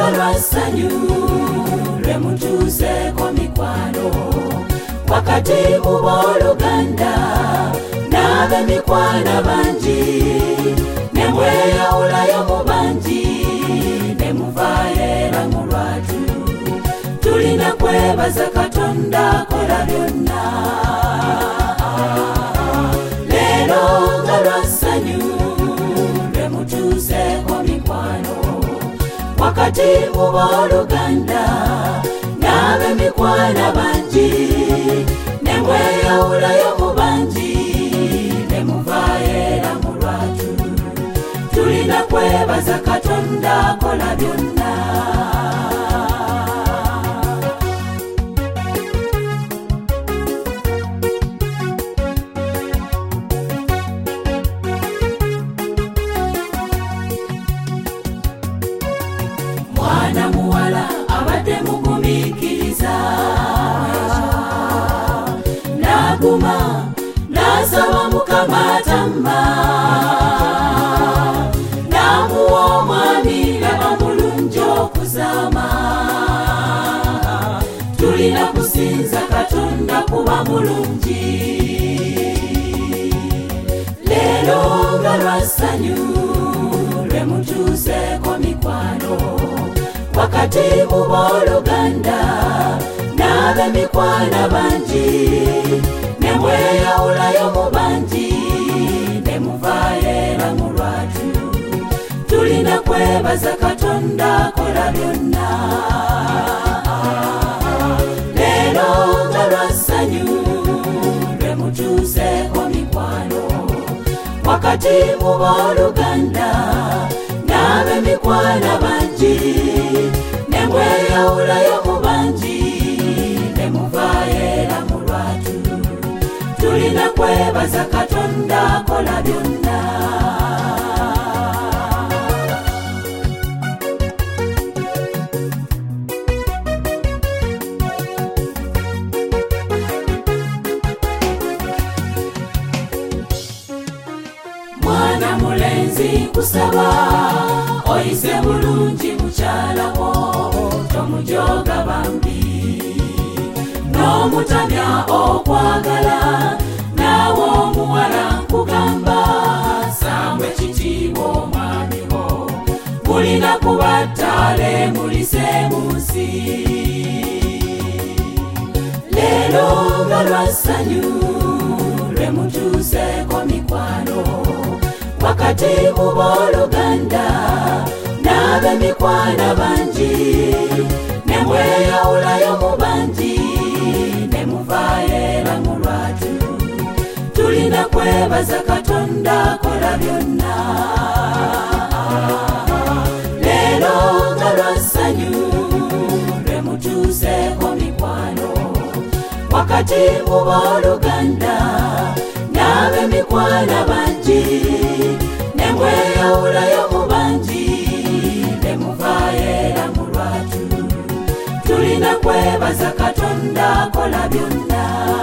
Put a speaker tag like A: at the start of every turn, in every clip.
A: lwasanyu lwemutuuseeko mikwano wakati mu booluganda n'ab'emikwano bangi ne mweyawulayo mu bangi ne muvaayo era mu lwatu tulina kwebaza Katonda akola byonna leero nga lwasanyu lwemutuuseeko mikwano wakati mu booluganda n'ab'emikwano bangi ne mweyawulayo mu bangi ne muvaayo era mu lwatu tulina kwebaza Katonda akola byonna mwana muwala abadde mugumiikiriza n'aguma n'asaba Mukama atamma n'amuwa omwami laba mulungi okuzaama tulina kusinza Katonda kuba mulungi leero nga lwasanyu lwemutuuseeko mikwano wakati mu booluganda n'ab'emikwano bangi ne mweyawulayo mu bangi ne muvaayo era mu lwatu tulina kwebaza Katonda akola byonna leero nga lwasanyu lwemutuuseeko mikwano wakati mu booluganda n'ab'emikwano bangi ne mweyawulayo mu bangi ne muvaayo era mu lwatu tulina kwebaza Katonda akola byonna mwana mulenzi kusaba oyise bulungi mukyala wo tomujooga bambi n'omutamya okwagala naawe omuwala nkugamba sangwe ekitiibwa omwami wo mulina kubattaale mulise mu nsi leero nga lwasanyu lwemutuuseeko mikwano wakati mu booluganda n'ab'emikwano bangi ne mweyawulayo mu bangi ne muvaayo era mu lwatu tulina kwebaza Katonda akola byonna leero nga lwasanyu lwemutuuseeko mikwano wakati mu booluganda n'ab'emikwano bangi ne mweyawulayo mu bangi ne muvaayo era mu lwatu tulina kwebaza Katonda akola byonna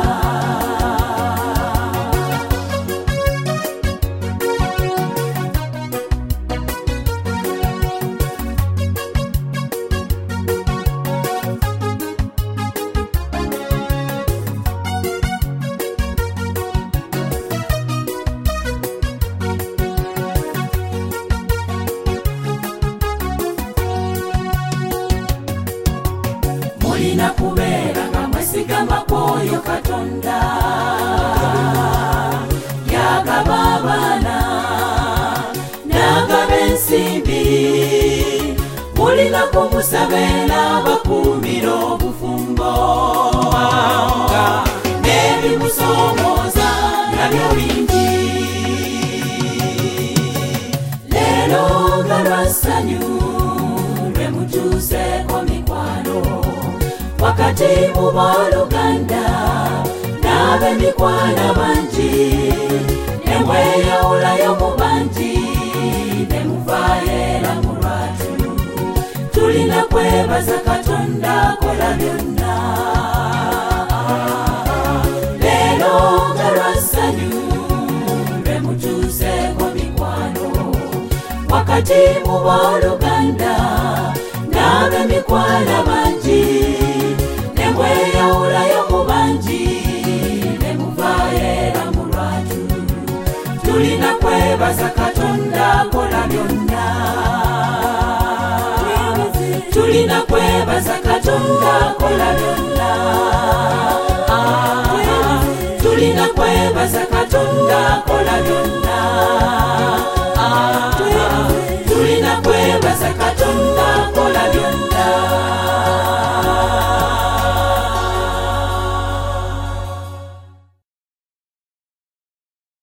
A: mulina kubeera nga mwesigama kwoyo Katonda yagaba abaana n'agaba ensimbi mulina kumusaba era abakuumira obufumbo n'ebimusoomooza nabyo bingi leero nga lwasanyu lwemutuuseeko mikwano wakati mu booluganda n'ab'emikwano bangi ne mweyawulayo mu bangi ne muvaayo era mu lwatu tulina kwebaza Katonda akola byonna leero nga lwasanyu lwemutuuseeko mikwano wakati mu booluganda n'ab'emikwano bangi ne mweyawulayo mu bangi ne muvaayo era mu lwatu tulina kwebaza Katonda akola byonna tulina kwebaza Katonda akola byonna tulina kwebaza Katonda